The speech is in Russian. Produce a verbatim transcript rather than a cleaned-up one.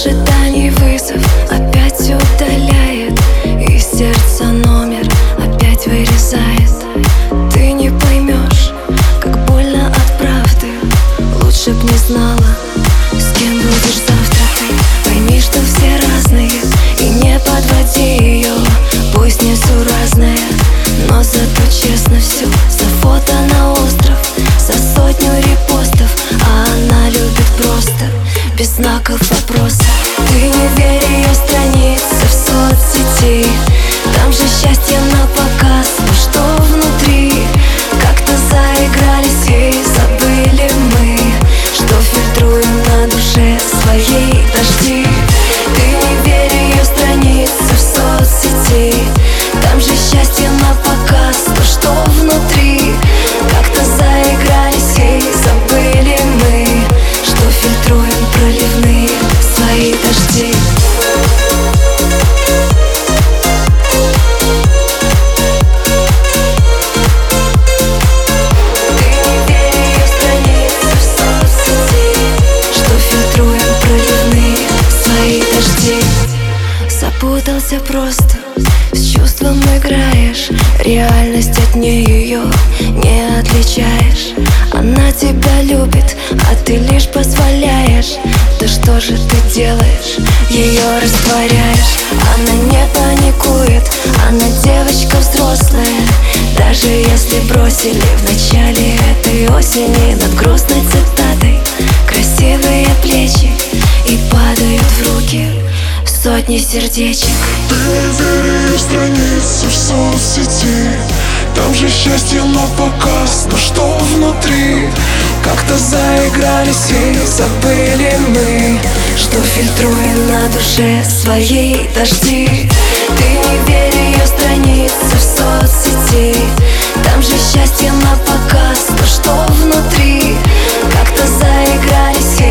ожиданий вызов опять удаляет, и сердце номер опять вырезает. Ты не поймешь, как больно от правды. Лучше б не знала, с кем будешь завтра ты. Пойми, что все разные, и не подводи ее. Пусть несуразная, но зато честно все. За фото на остров, за сотню репостов, а она любит просто, без знаков вопроса. Ты не верь ее странице в соцсети, там же счастье на показ, но что внутри? Как-то заигрались и забыли мы, что фильтруем на душе своей дожди. Ты не верь ее странице в соцсети, там же счастье на показ, но что внутри? Как-то заигрались и забыли мы, что фильтруем проливные свои дожди. Ты не верь ее странице в соцсети, что фильтруем проливные свои дожди. Запутался просто, с чувством играешь, реальность от нее не отличаешь. Она тебя любит, а ты лишь позволяешь. Да что же ты делаешь? Ее растворяешь. Она не паникует, она девочка взрослая. Даже если бросили в начале этой осени над грустной цитатой красивые плечи, и падают в руки сотни сердечек. Ты не верь страницы в соцсети, там же счастье на показ, но что внутри? Как-то заигрались и забыли мы, что фильтруем на душе своей дожди. Ты не верь ее странице в соцсети, там же счастье на показ, но что внутри? Как-то заигрались и